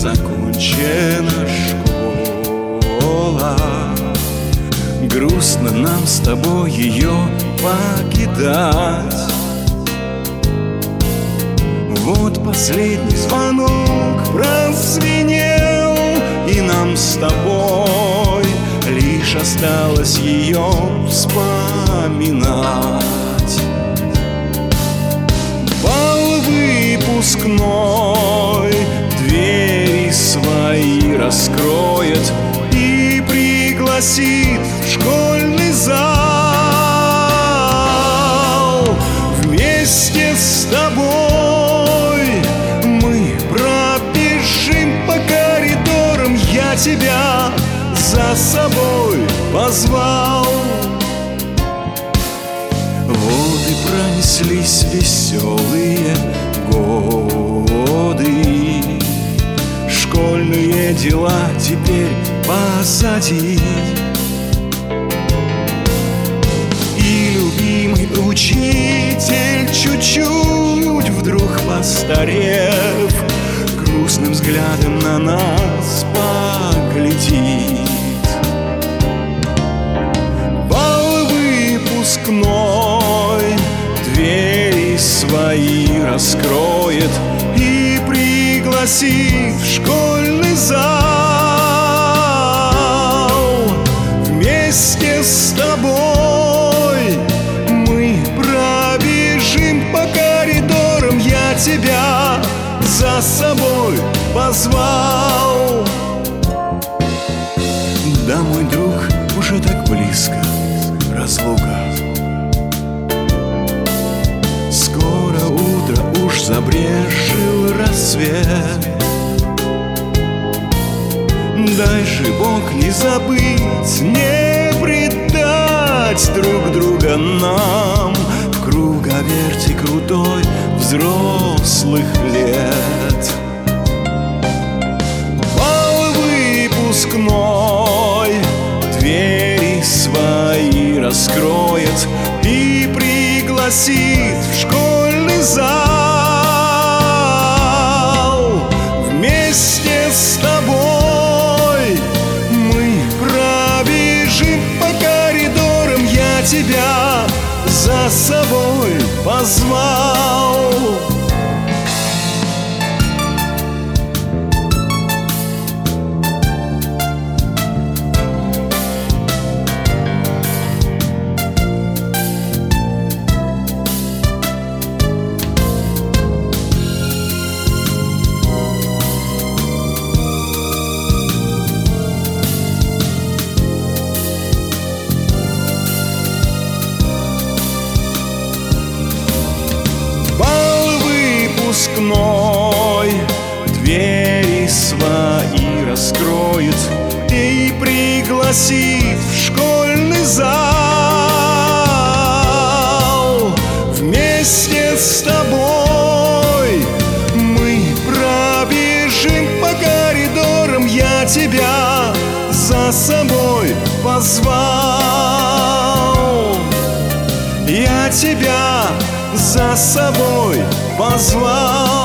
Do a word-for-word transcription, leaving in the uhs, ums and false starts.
закончена школа. Грустно нам с тобой ее покидать. Вот последний звонок прозвенел, и нам с тобой лишь осталось ее вспоминать. Бал выпускной двери свои раскроет и пригласит в школьный зал. Вместе с тобой мы пробежим по коридорам, я тебя за собой позвал. Вот и пронеслись веселые годы, школьные дела теперь позади. И любимый учитель, чуть-чуть вдруг постарев, грустным взглядом на нас поглядит. Бал выпускной двери свои раскроет и пригласит в школьный зал. Вместе с тобой мы пробежим по коридорам, я тебя за собой позвал. Да, мой друг, уже так близко разлука. Скоро утро, уж забрежил рассвет. Дай же Бог не забыть, не предать друг друга нам в круговерти крутой взрослых лет. Бал выпускной двери свои раскроет и пригласит в школьный зал. Вместе с тобой мы пробежим по коридорам, я тебя за собой позвал. Двери свои раскроет и пригласит в школьный зал. Вместе с тобой мы пробежим по коридорам, я тебя за собой позвал. Я тебя за собой позвал.